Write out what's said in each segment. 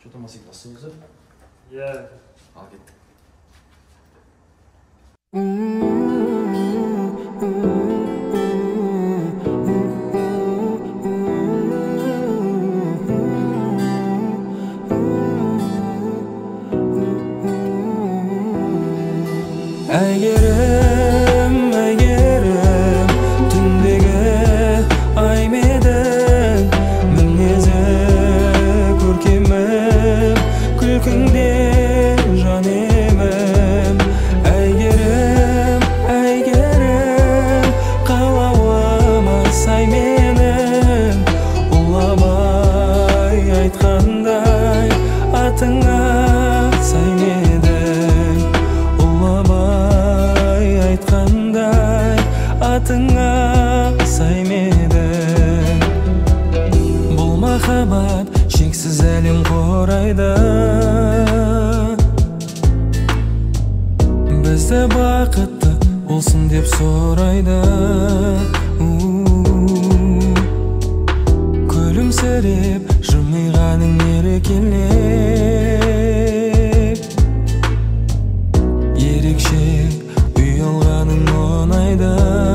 Что-то масик басып өзі? Ал кеттік. Әйгерім, түндегі аймедің мінезі көркемім, күлкіңде жан емім. Әйгерім, қалауыма сай менің, ұлабай айтқандай атыңа сай медің. Айтқандай атыңа сай медің. Бұл махаббат шексіз әлем қорайды, бізді бақытты болсын деп сұрайды. Күлімсіреп жымиғаның мерекелеп, ерекше ұялғаның ұнайды.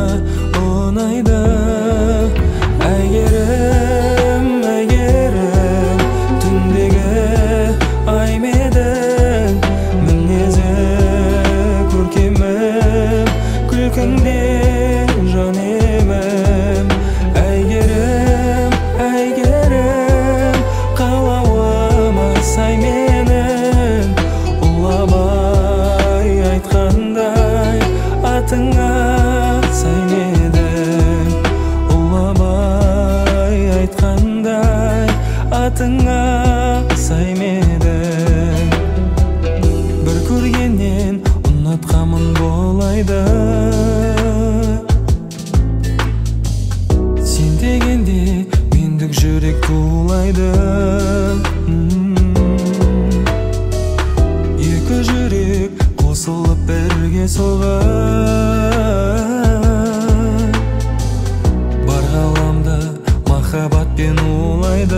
Әйгерім, түндегі аймедің мінезі көркемім, күлкіңде жан емім. Әйгерім, қалауыма сай менің, ұлабай айтқандай атыңа сай медің. Ұлабай айтқандай атыңа сай медің. Бір көргеннен ұнатқамын болайды, сен дегенде мендік жүрек тулайды. Екі жүрек қосылып бірге соғар, бар ғаламды махаббатпен улайды.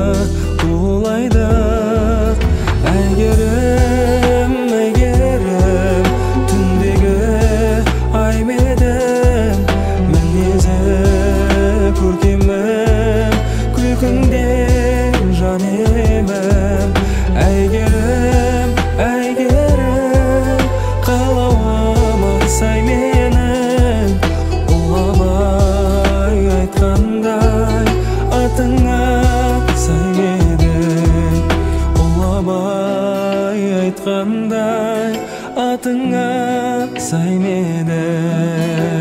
Әйгерім, түндегі аймедің мінезі көркемім, күлкіңде жан емім. Әйгерім, қалауыма сай менің, ұлабай айтқандай атыңа сай медің. Ұлабай айтқандай атыңа сай медің.